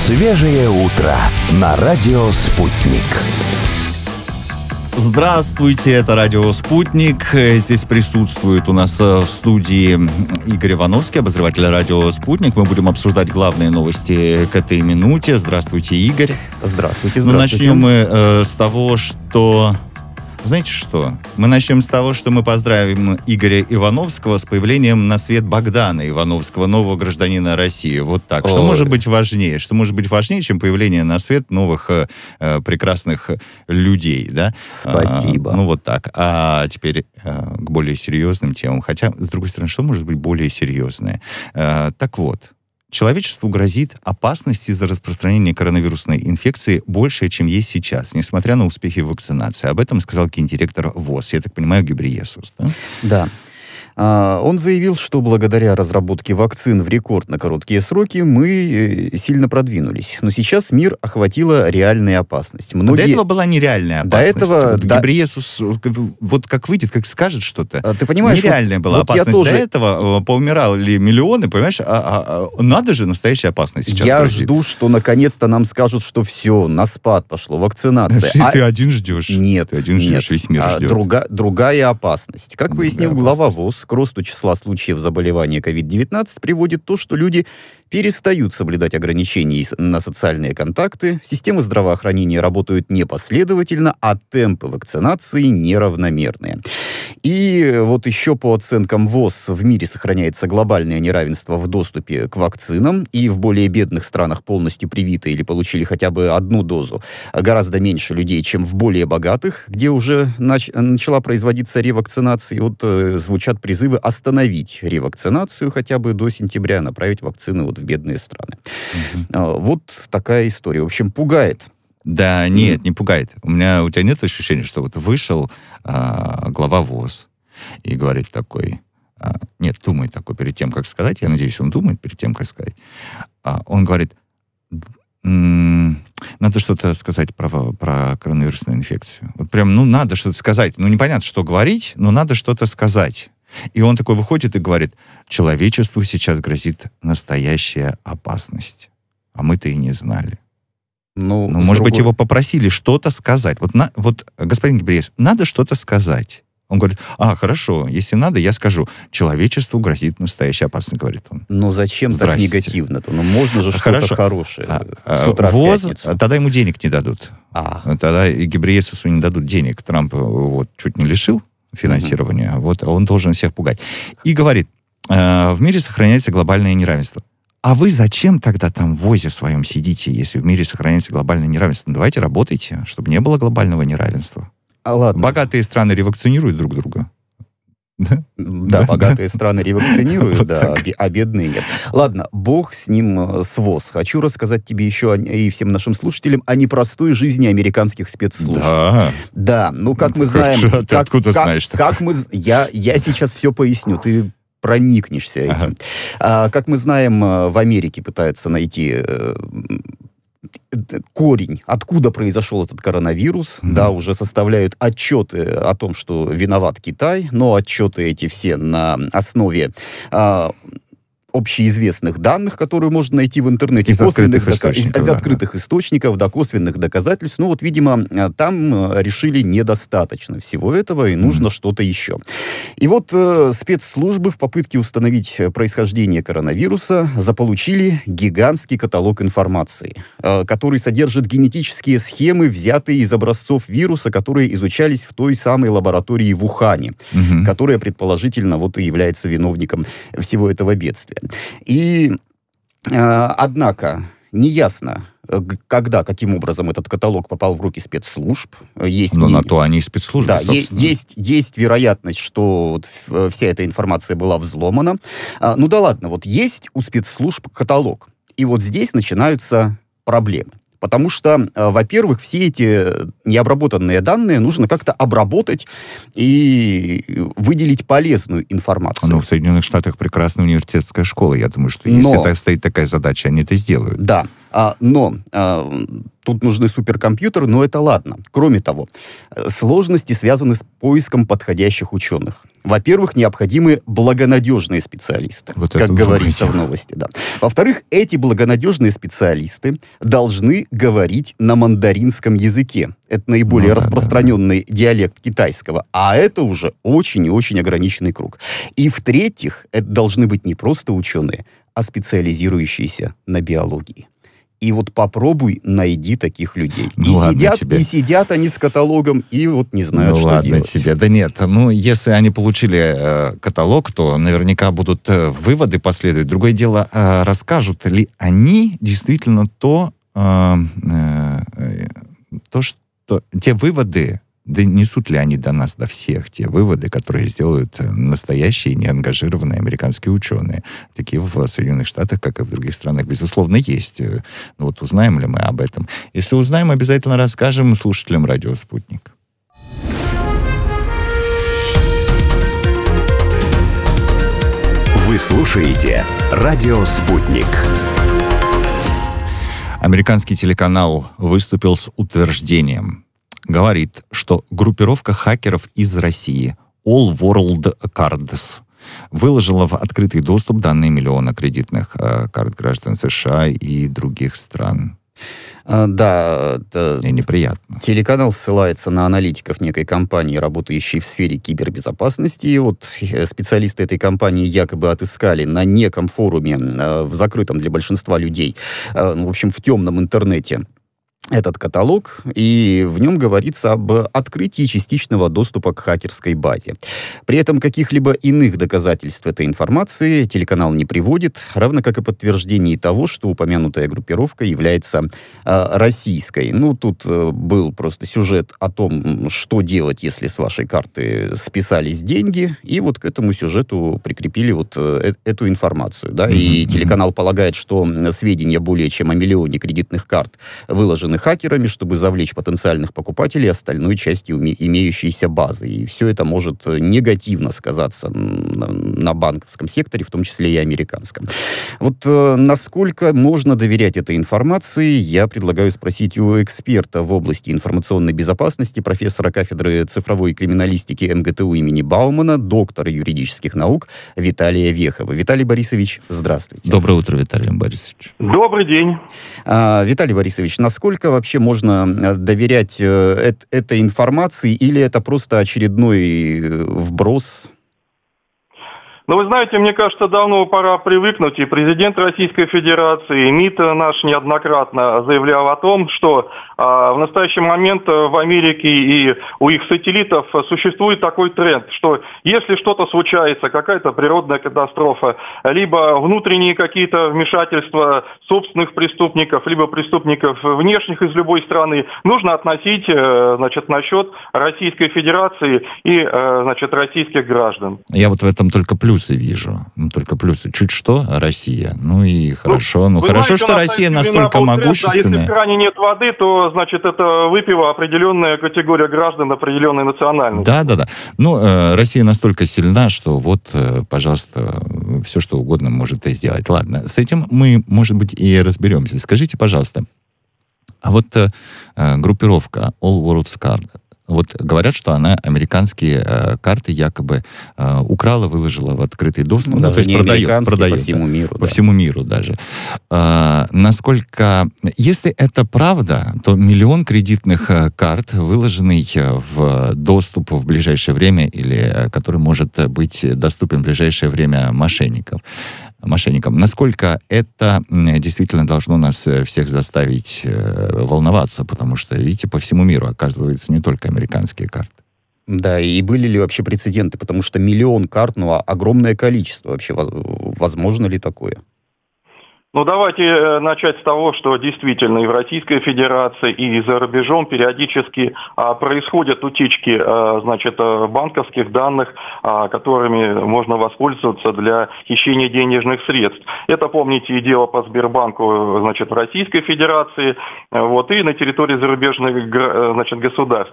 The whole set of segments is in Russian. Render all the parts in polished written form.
Свежее утро на радио «Спутник». Здравствуйте, это радио «Спутник». Здесь присутствует у нас в студии Игорь Ивановский, обозреватель радио «Спутник». Мы будем обсуждать главные новости к этой минуте. Здравствуйте, Игорь. Здравствуйте. Ну, начнем мы с того, что... Знаете что? Мы начнем с того, что мы поздравим Игоря Ивановского с появлением на свет Богдана Ивановского, нового гражданина России. Вот так. Что может быть важнее? Что может быть важнее, чем появление на свет новых прекрасных людей, да? Спасибо. Ну, вот так. А теперь к более серьезным темам. Хотя, с другой стороны, что может быть более серьезное? Так вот. Человечеству грозит опасность из-за распространения коронавирусной инфекции больше, чем есть сейчас, несмотря на успехи вакцинации. Об этом сказал гендиректор ВОЗ, я так понимаю, Гебрейесус. Да? Да. Он заявил, что благодаря разработке вакцин в рекордно короткие сроки мы сильно продвинулись. Но сейчас мир охватила реальная опасность. До этого была нереальная опасность. До этого... Вот Гебрейесус, вот как выйдет, как скажет что-то. Ты понимаешь, нереальная была опасность. До этого поумирали миллионы, понимаешь? Надо же, настоящая опасность сейчас Я грозит. жду, что наконец-то нам скажут, что все, на спад пошло, вакцинация. Ты один ждешь. Нет, ты один ждешь, весь мир ждет. Другая опасность. Как пояснил глава ВОЗ, к росту числа случаев заболевания COVID-19 приводит то, что люди перестают соблюдать ограничения на социальные контакты, системы здравоохранения работают непоследовательно, а темпы вакцинации неравномерные. И вот еще по оценкам ВОЗ в мире сохраняется глобальное неравенство в доступе к вакцинам, и в более бедных странах полностью привиты или получили хотя бы одну дозу гораздо меньше людей, чем в более богатых, где уже начала производиться ревакцинация. И вот звучат призывы остановить ревакцинацию хотя бы до сентября, направить вакцины вот в бедные страны. Вот такая история. В общем, пугает. Да, нет, не пугает. У тебя нет ощущения, что вот вышел глава ВОЗ и говорит такой... Нет, думает такой перед тем, как сказать. Я надеюсь, он думает перед тем, как сказать. Он говорит, надо что-то сказать про коронавирусную инфекцию. Вот прям, надо что-то сказать. Непонятно, что говорить, но надо что-то сказать. И он такой выходит и говорит, человечеству сейчас грозит настоящая опасность. А мы-то и не знали. Может быть, его попросили что-то сказать. Вот господин Гебрейесус, надо что-то сказать. Он говорит, хорошо, если надо, я скажу. Человечеству грозит настоящая опасность, говорит он. Зачем так негативно-то? Можно же что-то хорошее с утра ВОЗ, в пятницу. тогда ему денег не дадут. Тогда и Гебрейесусу не дадут денег. Трамп чуть не лишил финансирования. Он должен всех пугать. И говорит, в мире сохраняется глобальное неравенство. А вы зачем тогда там в ВОЗе своем сидите, если в мире сохраняется глобальное неравенство? Давайте работайте, чтобы не было глобального неравенства. Ладно. Богатые страны ревакцинируют друг друга. Да, богатые страны ревакцинируют, а бедные нет. Ладно, бог с ним, с ВОЗ. Хочу рассказать тебе еще и всем нашим слушателям о непростой жизни американских спецслужб. Да, как мы знаем... Ты откуда знаешь? Я сейчас все поясню, ты проникнешься этим. Как мы знаем, в Америке пытаются найти... корень, откуда произошел этот коронавирус, уже составляют отчеты о том, что виноват Китай, но отчеты эти все на основе общеизвестных данных, которые можно найти в интернете. Из открытых источников, косвенных доказательств. Видимо, там решили недостаточно всего этого, и нужно что-то еще. И вот спецслужбы в попытке установить происхождение коронавируса заполучили гигантский каталог информации, который содержит генетические схемы, взятые из образцов вируса, которые изучались в той самой лаборатории в Ухане, которая, предположительно, и является виновником всего этого бедствия. И, однако, неясно, каким образом этот каталог попал в руки спецслужб. На то они и спецслужбы, да, есть вероятность, что вся эта информация была взломана. Ладно, есть у спецслужб каталог. И здесь начинаются проблемы. Потому что, во-первых, все эти необработанные данные нужно как-то обработать и выделить полезную информацию. В Соединенных Штатах прекрасная университетская школа. Я думаю, что если стоит такая задача, они это сделают. Да, но тут нужны суперкомпьютеры, но это ладно. Кроме того, сложности связаны с поиском подходящих ученых. Во-первых, необходимы благонадежные специалисты, Вот как это говорится другое в новости. Да. Во-вторых, эти благонадежные специалисты должны говорить на мандаринском языке. Это наиболее распространенный диалект китайского. А это уже очень и очень ограниченный круг. И в-третьих, это должны быть не просто ученые, а специализирующиеся на биологии. И вот попробуй найди таких людей. Ну, и сидят они с каталогом, и вот не знают, что ладно делать. тебе. Да нет, если они получили каталог, то наверняка будут выводы последуют. Другое дело, расскажут ли они действительно что те выводы, донесут ли они до нас, до всех, те выводы, которые сделают настоящие неангажированные американские ученые. Такие в Соединенных Штатах, как и в других странах, безусловно, есть. Вот узнаем ли мы об этом? Если узнаем, обязательно расскажем слушателям «Радио Спутник». Вы слушаете «Радио Спутник». Американский телеканал выступил с утверждением. Говорит, что группировка хакеров из России All World Cards выложила в открытый доступ данные миллиона кредитных карт граждан США и других стран. Да, и неприятно. Телеканал ссылается на аналитиков некой компании, работающей в сфере кибербезопасности. И вот специалисты этой компании якобы отыскали на неком форуме, в закрытом для большинства людей, в общем, в темном интернете, этот каталог, и в нем говорится об открытии частичного доступа к хакерской базе. При этом каких-либо иных доказательств этой информации телеканал не приводит, равно как и подтверждение того, что упомянутая группировка является российской. Тут был просто сюжет о том, что делать, если с вашей карты списались деньги, и вот к этому сюжету прикрепили вот эту информацию. Да? И телеканал полагает, что сведения более чем о миллионе кредитных карт выложены хакерами, чтобы завлечь потенциальных покупателей остальной частью имеющейся базы. И все это может негативно сказаться на банковском секторе, в том числе и американском. Вот насколько можно доверять этой информации, я предлагаю спросить у эксперта в области информационной безопасности, профессора кафедры цифровой криминалистики МГТУ имени Баумана, доктора юридических наук Виталия Вехова. Виталий Борисович, здравствуйте. Доброе утро, Виталий Борисович. Добрый день. Виталий Борисович, насколько вообще можно доверять этой информации, или это просто очередной вброс? Вы знаете, мне кажется, давно пора привыкнуть, и президент Российской Федерации, и МИД наш неоднократно заявлял о том, что в настоящий момент в Америке и у их сателлитов существует такой тренд, что если что-то случается, какая-то природная катастрофа, либо внутренние какие-то вмешательства собственных преступников, либо преступников внешних из любой страны, нужно относить, на счет Российской Федерации и, российских граждан. Я вот в этом только плюсы вижу. Только плюсы. Чуть что, Россия. И хорошо. Хорошо, что Россия настолько могущественная. Если в кране нет воды, то, это выпила определенная категория граждан определенной национальности. Да. Россия настолько сильна, что пожалуйста, все, что угодно может сделать. Ладно, с этим мы, может быть, и разберемся. Скажите, пожалуйста, а группировка All World Cards, говорят, что она американские карты якобы украла, выложила в открытый доступ. То есть продает по всему миру. По всему миру даже. Насколько... Если это правда, то миллион кредитных карт, выложенный в доступ в ближайшее время, или который может быть доступен в ближайшее время мошенникам. Насколько это действительно должно нас всех заставить волноваться, потому что, видите, по всему миру, оказывается, не только американские карты. Да, и были ли вообще прецеденты? Потому что миллион карт, огромное количество. Вообще, возможно ли такое? Давайте начать с того, что действительно и в Российской Федерации, и за рубежом периодически происходят утечки, банковских данных, которыми можно воспользоваться для хищения денежных средств. Это, помните, и дело по Сбербанку, в Российской Федерации, и на территории зарубежных, государств.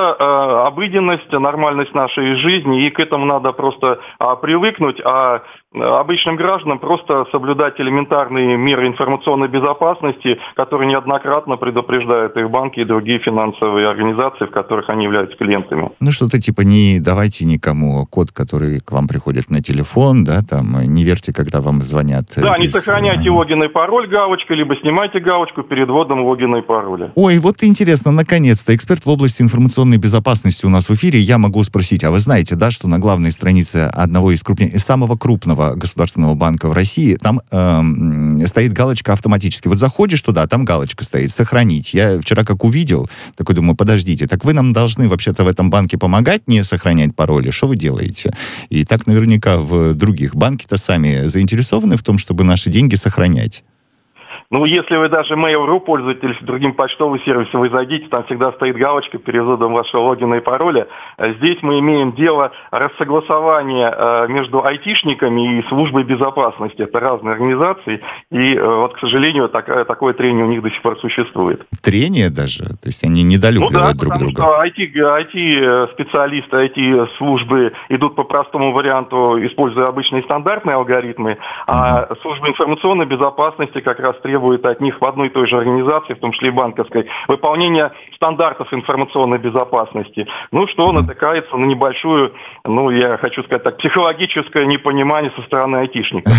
Это обыденность, нормальность нашей жизни, и к этому надо просто привыкнуть, обычным гражданам просто соблюдать элементарные меры информационной безопасности, которые неоднократно предупреждают их банки и другие финансовые организации, в которых они являются клиентами. Ну, что-то типа не давайте никому код, который к вам приходит на телефон, да, там, не верьте, когда вам звонят. Да, не сохраняйте логин и пароль галочкой, либо снимайте галочку перед вводом логина и пароля. Ой, вот интересно, наконец-то, эксперт в области информационной безопасности у нас в эфире. Я могу спросить, а вы знаете, да, что на главной странице одного из самого крупного государственного банка в России, там стоит галочка автоматически. Вот заходишь туда, там галочка стоит, сохранить. Я вчера как увидел, такой думаю, подождите, так вы нам должны вообще-то в этом банке помогать не сохранять пароли, что вы делаете? И так наверняка в других. Банки-то сами заинтересованы в том, чтобы наши деньги сохранять. Ну, если вы даже Mail.ru пользуетесь другим почтовым сервисом, вы зайдите, там всегда стоит галочка перед вводом вашего логина и пароля. Здесь мы имеем дело рассогласования между айтишниками и службой безопасности. Это разные организации, и вот, к сожалению, такое трение у них до сих пор существует. Трение даже? То есть они недолюбливают друг друга? Ну да, IT-специалисты, IT-службы идут по простому варианту, используя обычные стандартные алгоритмы, а служба информационной безопасности как раз требует от них в одной и той же организации, в том числе и банковской, выполнение стандартов информационной безопасности. Ну, что натыкается на небольшую, я хочу сказать так, психологическое непонимание со стороны айтишников.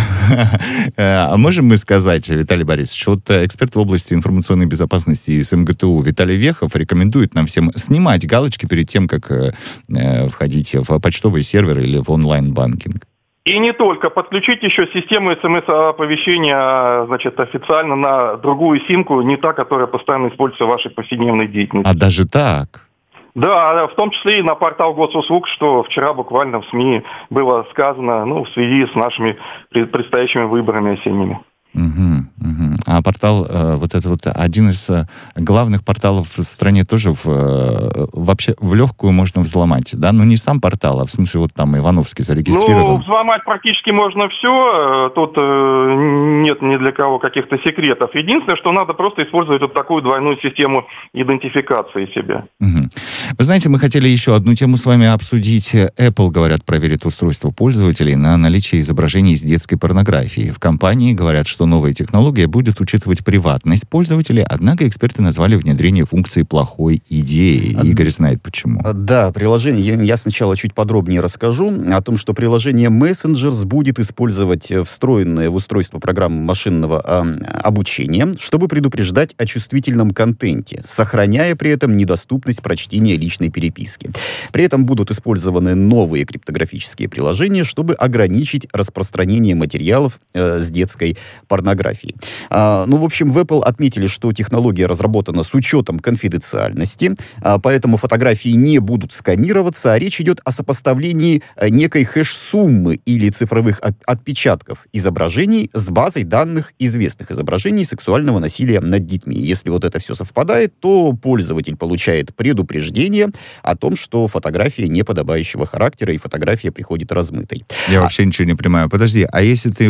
А можем мы сказать, Виталий Борисович, вот эксперт в области информационной безопасности из МГТУ Виталий Вехов рекомендует нам всем снимать галочки перед тем, как входить в почтовый сервер или в онлайн-банкинг. И не только. Подключить еще систему СМС-оповещения, официально на другую симку, не та, которая постоянно используется в вашей повседневной деятельности. А даже так? Да, в том числе и на портал госуслуг, что вчера буквально в СМИ было сказано, в связи с нашими предстоящими выборами осенними. А портал, один из главных порталов в стране тоже вообще в легкую можно взломать, да? Ну, не сам портал, а в смысле там Ивановский зарегистрирован. Взломать практически можно все. Тут нет ни для кого каких-то секретов. Единственное, что надо просто использовать вот такую двойную систему идентификации себя. Вы знаете, мы хотели еще одну тему с вами обсудить. Apple, говорят, проверит устройство пользователей на наличие изображений с детской порнографией. В компании говорят, что новая технология будет учитывать приватность пользователей, однако эксперты назвали внедрение функции плохой идеей. Игорь знает почему. Да, приложение, я сначала чуть подробнее расскажу о том, что приложение Messengers будет использовать встроенное в устройство программы машинного обучения, чтобы предупреждать о чувствительном контенте, сохраняя при этом недоступность прочтения личной переписки. При этом будут использованы новые криптографические приложения, чтобы ограничить распространение материалов с детской порнографии. В общем, в Apple отметили, что технология разработана с учетом конфиденциальности, поэтому фотографии не будут сканироваться, а речь идет о сопоставлении некой хэш-суммы или цифровых отпечатков изображений с базой данных известных изображений сексуального насилия над детьми. Если вот это все совпадает, то пользователь получает предупреждение о том, что фотография неподобающего характера и фотография приходит размытой. Я вообще ничего не понимаю. Подожди, а если ты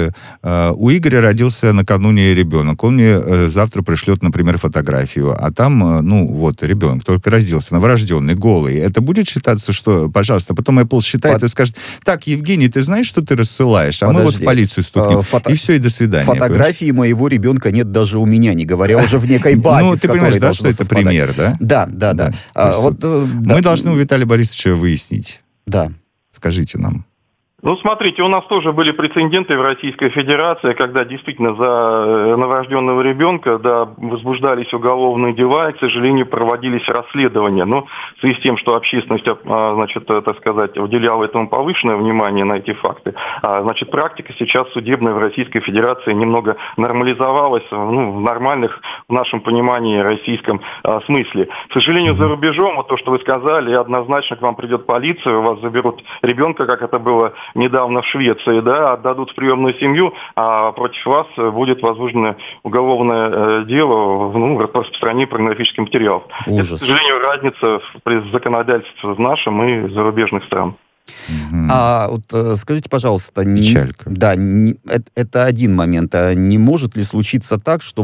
у Игоря родился накануне ребенок, он мне завтра пришлет, например, фотографию, а там, ребенок только родился, новорожденный, голый. Это будет считаться, что, пожалуйста, потом Apple считает и скажет, так, Евгений, ты знаешь, что ты рассылаешь? А мы в полицию стукнем. И все, и до свидания. Фотографии моего ребенка нет даже у меня, не говоря уже в некой базе, ты понимаешь, да, что это пример, да? Да. Мы должны у Виталия Борисовича выяснить. Да. Скажите нам. Смотрите, у нас тоже были прецеденты в Российской Федерации, когда действительно за новорожденного ребенка, возбуждались уголовные дела, и, к сожалению, проводились расследования. Но в связи с тем, что общественность, уделяла этому повышенное внимание на эти факты, практика сейчас судебная в Российской Федерации немного нормализовалась в нормальных, в нашем понимании, российском смысле. К сожалению, за рубежом, то, что вы сказали, однозначно к вам придет полиция, у вас заберут ребенка, как это было недавно в Швеции, отдадут в приемную семью, а против вас будет возбуждено уголовное дело в распространении порнографических материалов. Ужас. Это, к сожалению, разница при законодательстве в нашем и зарубежных стран. Скажите, пожалуйста, печалька. Это один момент. А не может ли случиться так, что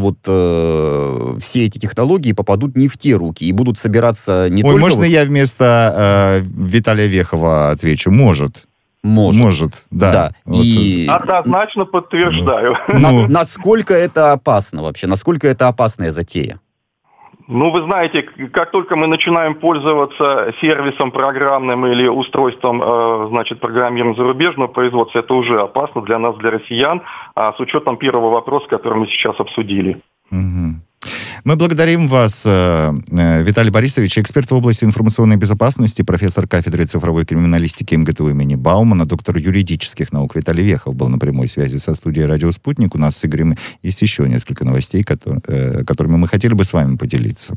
все эти технологии попадут не в те руки и будут собираться не только... Можно я вместо Виталия Вехова отвечу? Может. Может, да. Вот. И... Однозначно подтверждаю. Насколько это опасно вообще? Насколько это опасная затея? Ну, вы знаете, как только мы начинаем пользоваться сервисом программным или устройством, программируемым зарубежного производства, это уже опасно для нас, для россиян, с учетом первого вопроса, который мы сейчас обсудили. Угу. Мы благодарим вас, Виталий Борисович, эксперт в области информационной безопасности, профессор кафедры цифровой криминалистики МГТУ имени Баумана, доктор юридических наук Виталий Вехов был на прямой связи со студией «Радио Спутник». У нас с Игорем есть еще несколько новостей, которыми мы хотели бы с вами поделиться.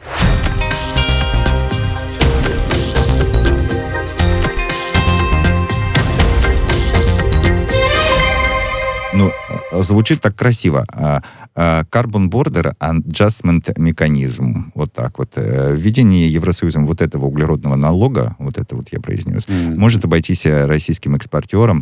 Звучит так красиво. Carbon Border Adjustment Mechanism. Вот так вот. Введение Евросоюзом вот этого углеродного налога, вот это вот я произнес, может обойтись российским экспортерам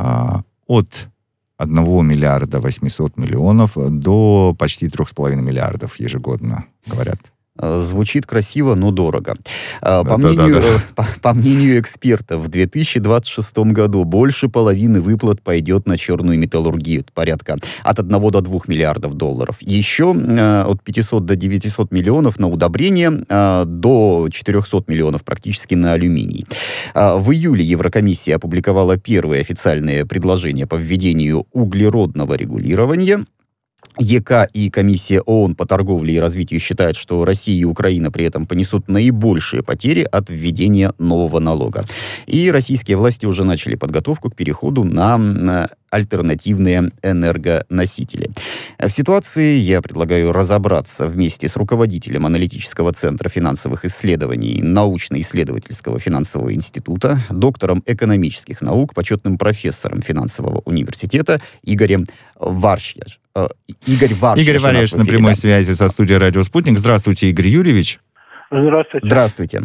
от 1 миллиарда 800 миллионов до почти 3,5 миллиардов ежегодно, говорят. Звучит красиво, но дорого. По мнению экспертов, в 2026 году больше половины выплат пойдет на черную металлургию, порядка от 1 до 2 миллиардов долларов. Еще от 500 до 900 миллионов на удобрения, до 400 миллионов практически на алюминий. В июле Еврокомиссия опубликовала первые официальные предложения по введению углеродного регулирования. ЕК и Комиссия ООН по торговле и развитию считают, что Россия и Украина при этом понесут наибольшие потери от введения нового налога. И российские власти уже начали подготовку к переходу на альтернативные энергоносители. В ситуации я предлагаю разобраться вместе с руководителем аналитического центра финансовых исследований научно-исследовательского финансового института, доктором экономических наук, почетным профессором финансового университета Игорем Варшьяж. Игорь Варшьяж на прямой связи со студией «Радио Спутник». Здравствуйте, Игорь Юрьевич. Здравствуйте.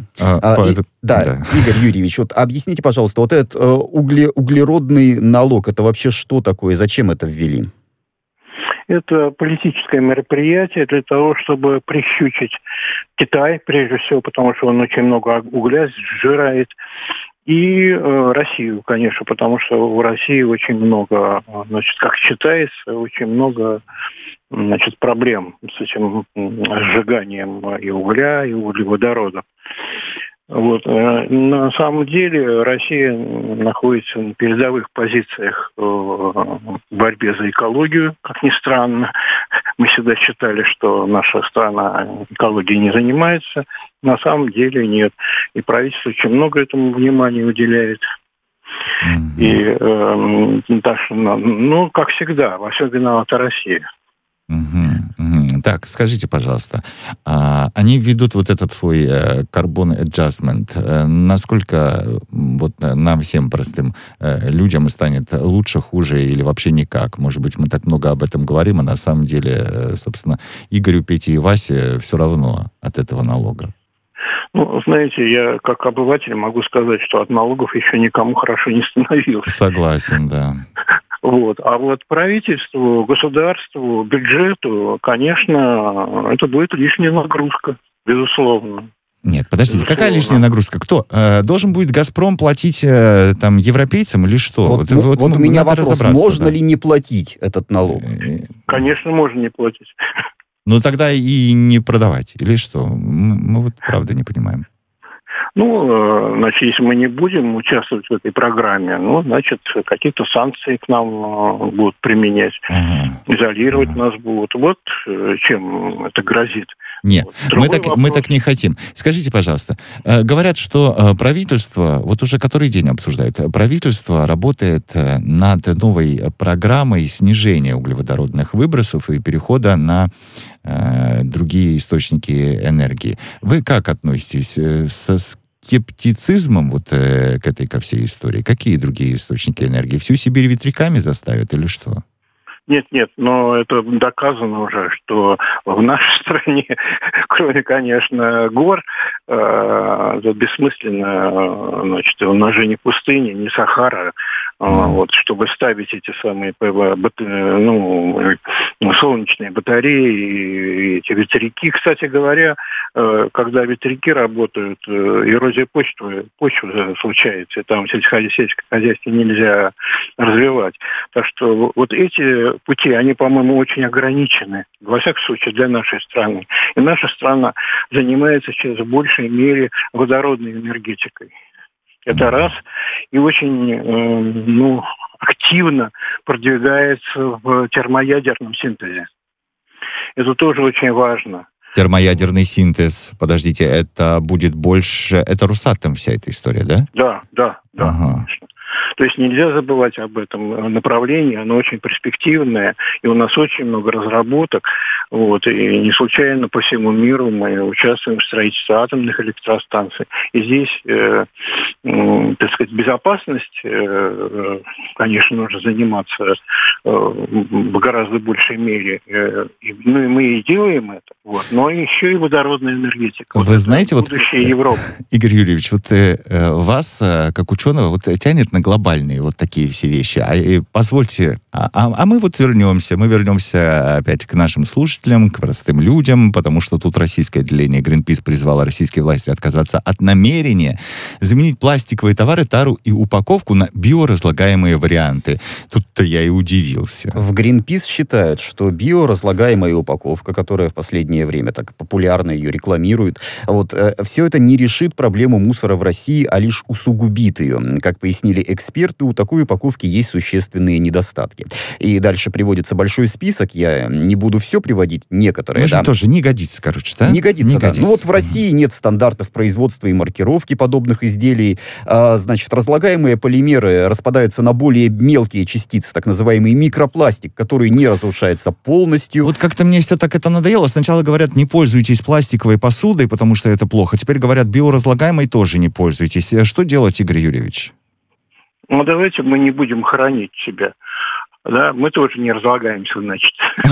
Игорь Юрьевич, вот объясните, пожалуйста, вот этот углеродный налог, это вообще что такое? Зачем это ввели? Это политическое мероприятие для того, чтобы прищучить Китай, прежде всего, потому что он очень много угля сжирает, и Россию, конечно, потому что у России очень много, как считается, очень много проблем с этим сжиганием и угля, и углеводорода. Вот. На самом деле Россия находится на передовых позициях в борьбе за экологию, как ни странно. Мы всегда считали, что наша страна экологией не занимается. На самом деле нет. И правительство очень много этому внимания уделяет. И как всегда, во всем виновата Россия. Так, скажите, пожалуйста, они введут вот этот свой carbon adjustment. Насколько вот нам всем простым людям станет лучше, хуже или вообще никак? Может быть, мы так много об этом говорим, а на самом деле, собственно, Игорю, Пете и Васе все равно от этого налога. Ну, знаете, я как обыватель могу сказать, что от налогов еще никому хорошо не становилось. Согласен, да. Вот. А вот правительству, государству, бюджету, конечно, это будет лишняя нагрузка, безусловно. Нет, подождите, безусловно. Какая лишняя нагрузка? Кто? Должен будет «Газпром» платить там европейцам или что? Вот у меня вопрос, можно ли не платить этот налог? Конечно, можно не платить. Ну, тогда и не продавать, или что? Мы вот правда не понимаем. Ну, значит, если мы не будем участвовать в этой программе, значит, какие-то санкции к нам будут применять, изолировать нас будут. Вот чем это грозит. Нет, мы так не хотим. Скажите, пожалуйста, говорят, что правительство, вот уже который день обсуждают, правительство работает над новой программой снижения углеводородных выбросов и перехода на другие источники энергии. Вы как относитесь со скептицизмом ко всей истории? Какие другие источники энергии? Всю Сибирь ветряками заставят или что? Нет, но это доказано уже, что в нашей стране, кроме, конечно, гор, это бессмысленно, значит, у нас же не пустыня, не Сахара, вот, чтобы ставить эти самые солнечные батареи и эти ветряки. Кстати говоря, когда ветряки работают, эрозия почвы случается, и там сельское хозяйство нельзя развивать. Так что вот эти пути, они, по-моему, очень ограничены, во всяком случае, для нашей страны. И наша страна занимается сейчас в большей мере водородной энергетикой. Это раз. И очень активно продвигается в термоядерном синтезе. Это тоже очень важно. Термоядерный синтез, подождите, это будет больше... Это Росатом вся эта история, да? Да, конечно. То есть нельзя забывать об этом направлении, оно очень перспективное, и у нас очень много разработок, вот, и не случайно по всему миру мы участвуем в строительстве атомных электростанций. И здесь, так сказать, безопасность, конечно, нужно заниматься в гораздо большей мере. И мы и делаем это, вот, но еще и водородная энергетика. Вы знаете, будущее Европы. Игорь Юрьевич, вас, как ученого, тянет на глобальные вот такие все вещи. Позвольте, мы вернемся опять к нашим слушателям, к простым людям, потому что тут российское отделение Greenpeace призвало российские власти отказаться от намерения заменить пластиковые товары, тару и упаковку на биоразлагаемые варианты. Тут-то я и удивился. В Greenpeace считают, что биоразлагаемая упаковка, которая в последнее время так популярно ее рекламирует, все это не решит проблему мусора в России, а лишь усугубит ее. Как пояснили эксперты, у такой упаковки есть существенные недостатки. И дальше приводится большой список, я не буду все приводить, некоторые. Тоже не годится, короче, да? Не годится, да. В России нет стандартов производства и маркировки подобных изделий. Разлагаемые полимеры распадаются на более мелкие частицы, так называемый микропластик, который не разрушается полностью. Как-то мне все так это надоело. Сначала говорят, не пользуйтесь пластиковой посудой, потому что это плохо. Теперь говорят, биоразлагаемой тоже не пользуйтесь. Что делать, Игорь Юрьевич? Давайте мы не будем хоронить себя. Да, мы тоже не разлагаемся, значит.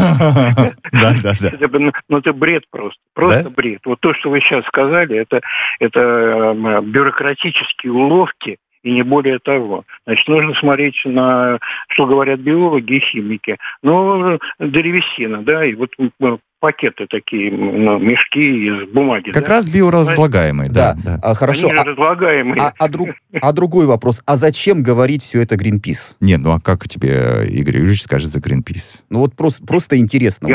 Да. Это бред просто. Просто бред. Вот то, что вы сейчас сказали, это бюрократические уловки, и не более того. Значит, нужно смотреть на, что говорят биологи и химики. Древесина, да, и пакеты такие, мешки из бумаги. Как раз биоразлагаемые, да. Хорошо. Они же разлагаемые. Другой вопрос. А зачем говорить все это Greenpeace? Нет, а как тебе Игорь Юрьевич скажет за Greenpeace? Просто интересно.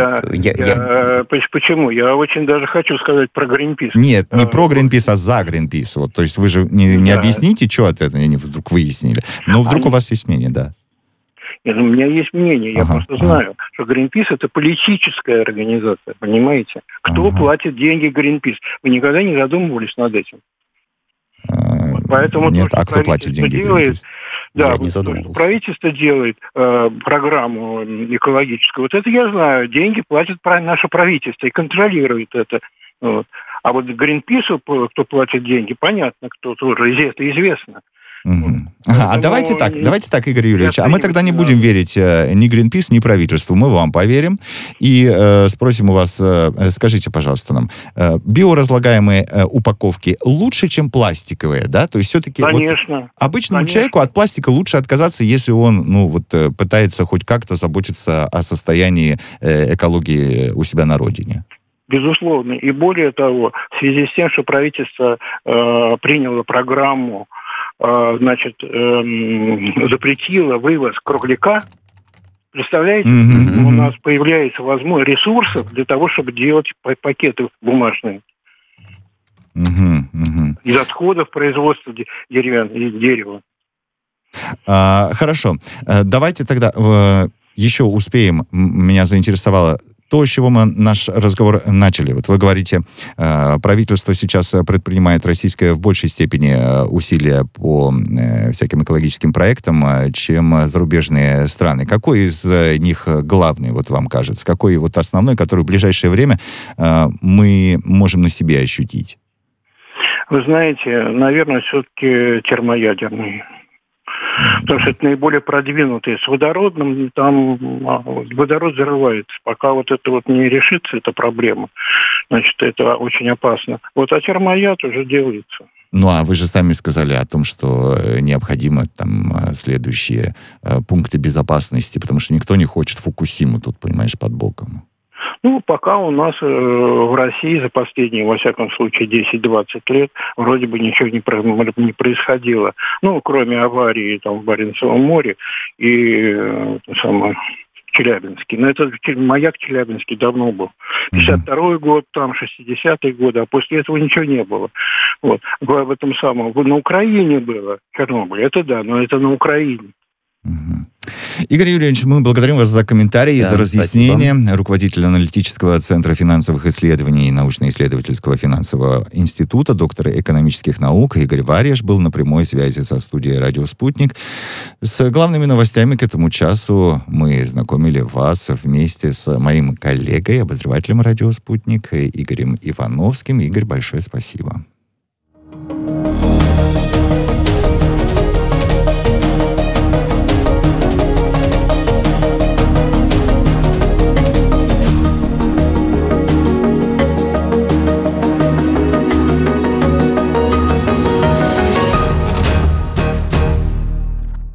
Почему? Я очень даже хочу сказать про Greenpeace. Нет, не про Greenpeace, а за Greenpeace. То есть вы же не объясните, что от этого вдруг выяснили. Но вдруг у вас есть мнение, да. Нет, у меня есть мнение, я просто знаю, что Greenpeace — это политическая организация, понимаете? Кто платит деньги Greenpeace? Вы никогда не задумывались над этим? Поэтому нет, кто платит деньги Greenpeace? Да, правительство делает программу экологическую. Это я знаю. Деньги платит наше правительство и контролирует это. А Greenpeace, кто платит деньги, понятно, кто тоже, это известно. Давайте так, Игорь Юрьевич, мы тогда не будем верить ни Greenpeace, ни правительству, мы вам поверим и спросим у вас, скажите, пожалуйста, нам, биоразлагаемые упаковки лучше, чем пластиковые, да? То есть все-таки обычному человеку от пластика лучше отказаться, если он, пытается хоть как-то заботиться о состоянии экологии у себя на родине. Безусловно. И более того, в связи с тем, что правительство приняло программу, запретила вывоз кругляка. Представляете, у нас появляется возможность ресурсов для того, чтобы делать пакеты бумажные. Из отходов производства дерева. Хорошо. Давайте тогда еще успеем. Меня заинтересовало то, с чего мы наш разговор начали. Вы говорите, правительство сейчас предпринимает российское в большей степени усилия по всяким экологическим проектам, чем зарубежные страны. Какой из них главный, вам кажется? Какой основной, который в ближайшее время мы можем на себе ощутить? Вы знаете, наверное, все-таки термоядерный. Потому что это наиболее продвинутые. С водородным, там водород взрывается. Пока это не решится, эта проблема, значит, это очень опасно. А термояд уже делается. Ну, а вы же сами сказали о том, что необходимо там следующие пункты безопасности, потому что никто не хочет Фукусиму тут, понимаешь, под боком. Ну, пока у нас в России за последние, во всяком случае, 10-20 лет вроде бы ничего не происходило. Ну, кроме аварии там в Баренцевом море и в Челябинске. Но это маяк Челябинский давно был. 52-й год, там 60-е годы, а после этого ничего не было. Вот. В этом самом. На Украине было Чернобыль, это да, но это на Украине. Игорь Юрьевич, мы благодарим вас за комментарии, за разъяснение. Спасибо. Руководитель аналитического центра финансовых исследований и научно-исследовательского финансового института, доктор экономических наук Игорь Варьяш был на прямой связи со студией «Радио Спутник». С главными новостями к этому часу мы знакомили вас вместе с моим коллегой, обозревателем «Радио Спутник» Игорем Ивановским. Игорь, большое спасибо.